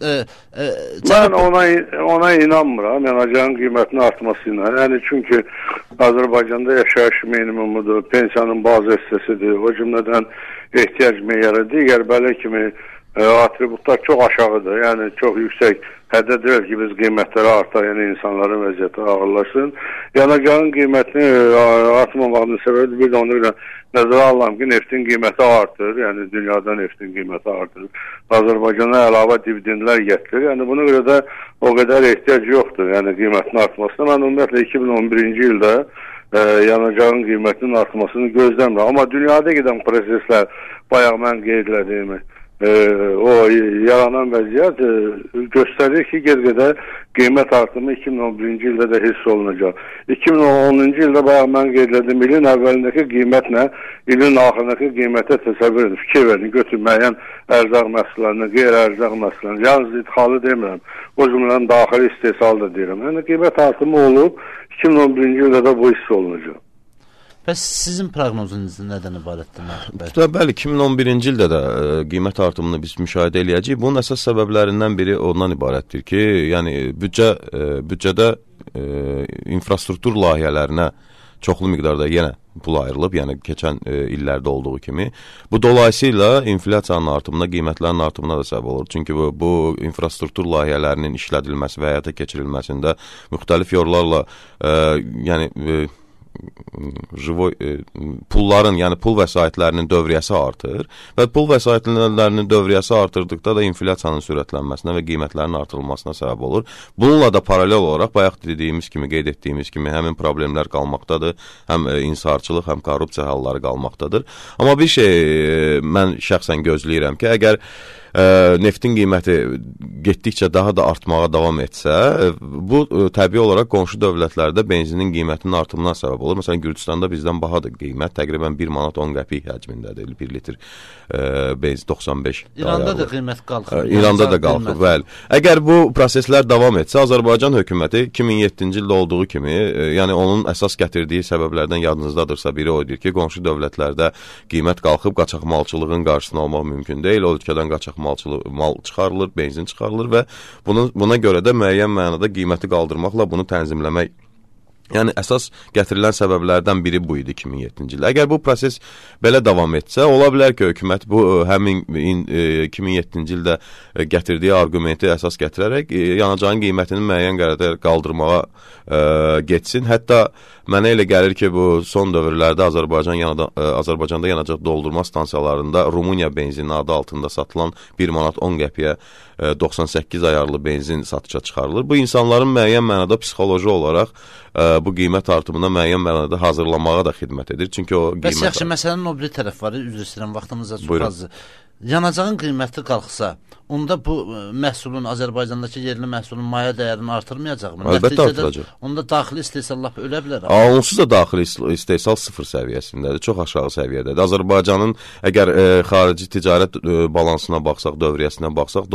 mən ona inanmıram, yanacağın qiymətinin artması ilə. Yəni, çünki Azərbaycanda yaşayış minimumudur, pensiyanın bazı hissəsidir, o cümlədən ehtiyac meyarı, digər belə kimi atributlar çox aşağıdır. Yəni, çox yüksək həddə deyil ki, biz qiymətləri artar, yəni insanların vəziyyəti ağırlaşsın. Yanacağın qiymətini artmamağının səbəbi bir də onu ilə nəzərə alıram ki, neftin qiyməti artır, yəni dünyada neftin qiyməti artır. Azərbaycana əlavə dividendlər gətirir. Yəni, buna görə də o qədər ehtiyac yoxdur, yəni qiymətin artmasına. Mən ümumiyyətlə 2011-ci ildə yanacağın qiymətinin artmasını gözləmirəm. Amma dünyada gedən proseslər, bayaq mən qeyd edədiyimi, o yaranan vəziyyət göstərir ki, ged-gedə qiymət artımı 2011-ci ildə də hiss olunacaq. 2010-cu ildə bayaq mən qeyd edim, ilin əvvəlindəki qiymətlə ilin axırındakı qiymətə təsəvvür edin, fikir verin, götürməyən ərzaq məhsullarını, qeyri-ərzaq məhsullarını, yalnız idxalı demirəm, o cümlədən daxili istehsal da deyirəm. Yəni, qiymət artımı olub, 2011-ci ildə də bu hiss olunacaq. Bəs sizin proqnozunuz nədən ibarətdir? Bəli, 2011-ci ildə də qiymət artımını biz müşahidə eləyəcəyik. Bunun əsas səbəblərindən biri ondan ibarətdir ki, yəni büdcədə infrastruktur layihələrinə çoxlu miqdarda yenə pul ayrılıb, yəni keçən illərdə olduğu kimi. Bu dolayısıyla inflyasiyanın artımına, qiymətlərin artımına da səbəb olur. Çünki bu infrastruktur layihələrinin işlədilməsi və həyata keçirilməsində müxtəlif yollarla, yəni pulların, yəni pul vəsaitlərinin dövriyyəsi artır və pul vəsaitlərinin dövriyyəsi artırdıqda da inflyasiyanın sürətlənməsinə və qiymətlərin artırılmasına səbəb olur. Bununla da paralel olaraq bayaq dediyimiz kimi, qeyd etdiyimiz kimi həmin problemlər qalmaqdadır. Həm inhisarçılıq, həm korrupsiya halları qalmaqdadır. Amma bir şey mən şəxsən gözləyirəm ki, əgər neftin qiyməti getdikcə daha da artmağa davam etsə, bu təbii olaraq qonşu dövlətlərdə benzinin qiymətinin artımına səbəb olur. Məsələn, Gürcüstanda bizdən bahadır qiymət, təqribən 1 manat 10 qəpik həcmindədir, 1 litr benzin 95. İranda da qiymət qalxır. İranda da qalxır, bəli. Əgər bu proseslər davam etsə, Azərbaycan hökuməti 2007-ci ildə olduğu kimi, yəni onun əsas gətirdiyi səbəblərdən yadınızdadırsa biri odur ki, qonşu dövlətlərdə qiymət qalxıb, qaçaqmalçılığın qarşısını almaq mümkün deyil, o ölkədən qaçaq mal çıxarılır, benzin çıxarılır və buna görə də müəyyən mənada qiyməti qaldırmaqla bunu tənzimləmək. Yəni, əsas gətirilən səbəblərdən biri bu idi 2007-ci ildə. Əgər bu proses belə davam etsə, ola bilər ki, hökumət bu həmin 2007-ci ildə gətirdiyi argumenti əsas gətirərək yanacağın qiymətini müəyyən qədər qaldırmağa getsin. Hətta mənə elə gəlir ki, bu son dövrlərdə Azərbaycanda yanacaq doldurma stansiyalarında Rumıniya benzini adı altında satılan 1 manat 10 qəpiyə 98 ayarlı benzin satışa çıxarılır. Bu insanların müəyyən mənada psixoloji olaraq bu qiymət artımına müəyyən mənada hazırlamağa da xidmət edir. Çünki o qiymət... Bəs yaxşı, məsələnin o biri tərəf var, üzr istəyirəm, vaxtımızda çox azdır. Yanacağın qiyməti qalxsa, onda bu məhsulun, Azərbaycandakı yerli məhsulun maya dəyərini artırmayacaqmı? Əlbəttə artıracaq. Onda daxili istehsal lap ölə bilər. Onsuz da daxili istehsal sıfır səviyyəsindədir, çox aşağı səviyyədədir. Azərbaycanın əgər xarici ticarət balansına baxsaq, dövriyyəsinə baxsaq,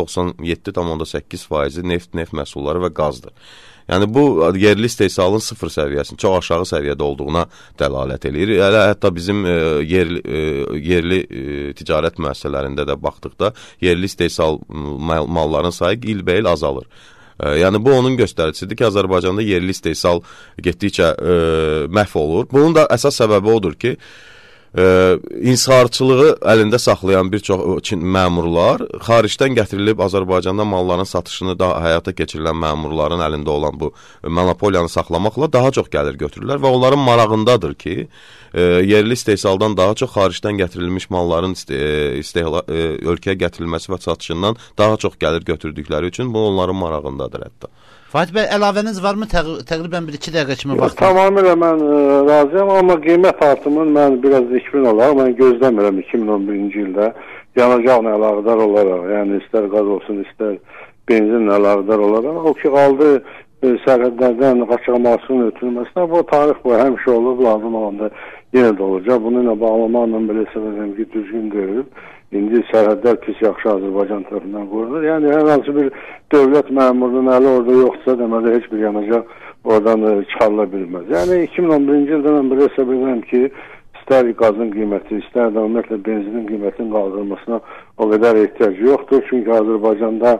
97,8% neft məhsulları və qazdır. Yəni, bu yerli istehsalın sıfır səviyyəsinin çox aşağı səviyyədə olduğuna dəlalət edir. Hətta bizim yerli ticarət müəssisələrində də baxdıqda yerli istehsal malların sayı ilbəil azalır. Yəni, bu onun göstəricisidir ki, Azərbaycanda yerli istehsal getdikcə məhv olur. Bunun da əsas səbəbi odur ki, inhisarçılığı əlində saxlayan bir çox məmurlar xaricdən gətirilib Azərbaycanda malların satışını da həyata keçirilən məmurların əlində olan bu monopoliyanı saxlamaqla daha çox gəlir götürürlər və onların marağındadır ki, yerli istehsaldan daha çox xaricdən gətirilmiş malların ölkəyə gətirilməsi və satışından daha çox gəlir götürdükləri üçün bu onların marağındadır hətta. Fatih bəy, əlavəniz varmı? Təqribən 1-2 dəqiqə kimi vaxt. Tamamilə mən razıyam, amma qiymət artımını mən biraz dikbin olaraq, mən gözləmirəm 2011-ci ildə yanacaqla əlaqədar olaraq, yəni istər qaz olsun, istər benzinlə əlaqədar olaraq, o ki, qaldı sərhədlərdən qaçaqmalçılığın ötürülməsinə, bu tarix bu, həmişə olub, lazım olanda yenə də olacaq. Bununla bağlamaqla belə səbəbəm ki, düzgün deyil. İndi sərhədlər pis yaxşı Azərbaycan tərəfindən qorunur. Yəni, hər hansı bir dövlət məmurunun əli orada yoxdursa, deməli, heç bir yanacaq oradan çıxarıla bilməz. Yəni, 2011-ci ildə mən belə hesab edirəm ki, istər qazın qiyməti, istər də ümumiyyətlə benzinin qiymətinin qaldırılmasına o qədər ehtiyac yoxdur. Çünki Azərbaycanda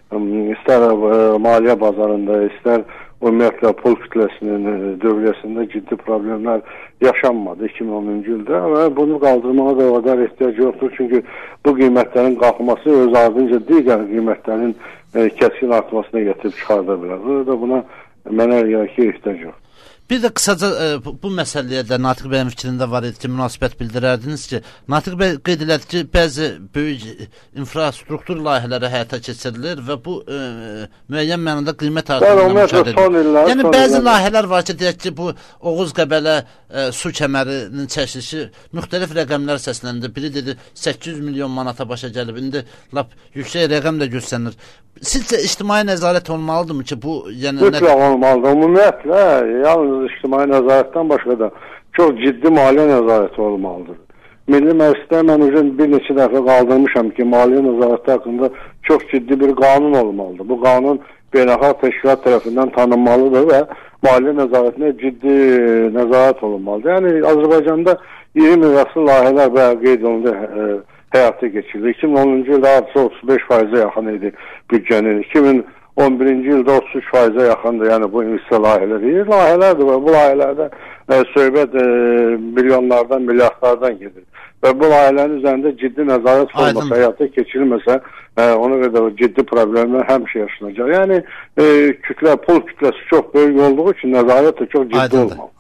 istər maliyyə bazarında, istər ümumiyyətlə pul kütləsinin dövriyyəsində ciddi problemlər yaşanmadı 2010-cu ildə və bunu qaldırmağa da o qədər ehtiyac yoxdur. Çünki bu qiymətlərin qalxması öz ardınca digər qiymətlərin kəskin artmasına gətirib çıxarda bilər. Buna mənə gəlir ki, ehtiyac yoxdur. Bir də qısaca bu məsələyə də Natiq bəyin fikrində var idi ki, münasibət bildirərdiniz ki, Natiq bəy qeyd elədi ki, bəzi böyük infrastruktur layihələri həyata keçirilir və bu müəyyən mənada qiymət artımına müşahidə edilir. Yəni, bəzi layihələr var ki, deyək ki, bu Oğuz-Qəbələ su kəmərinin çəkilişi müxtəlif rəqəmlər səsləndir. Biri dedi 800 milyon manata başa gəlib, indi lap yüksək rəqəm də göstərilir. Sizcə ictimai nəzarət olmalıdırmı ki, bu... Mütləq olmalıdır. Ümumiyyətlə, yalnız ictimai nəzarətdən başqa da çox ciddi maliyyə nəzarəti olmalıdır. Milli Məclisdə mən bir neçə dəfə qaldırmışam ki, maliyyə nəzarəti haqqında çox ciddi bir qanun olmalıdır. Bu qanun beynəlxalq təşkilat tərəfindən tanınmalıdır və maliyyə nəzarətinə ciddi nəzarət olunmalıdır. Yəni, Azərbaycanda 20 milyarlı layihələr qeyd olundu, həyata keçirildi. 2010-cu ildə artıq 35%-ə yaxın idi büdcənin. 2011-ci ildə 33%-ə yaxındır, yəni bu investisiya layihələri. Layihələrdir və bu layihələrdə söhbət milyonlardan, milyardlardan gedir. Və bu layihələrin üzərində ciddi nəzarət olmasa, həyata keçirilməsə, ona qədər ciddi problemlər həmişə yaşanacaq. Yəni, pul kütləsi çox böyük olduğu üçün nəzarət də çox ciddi olmalı.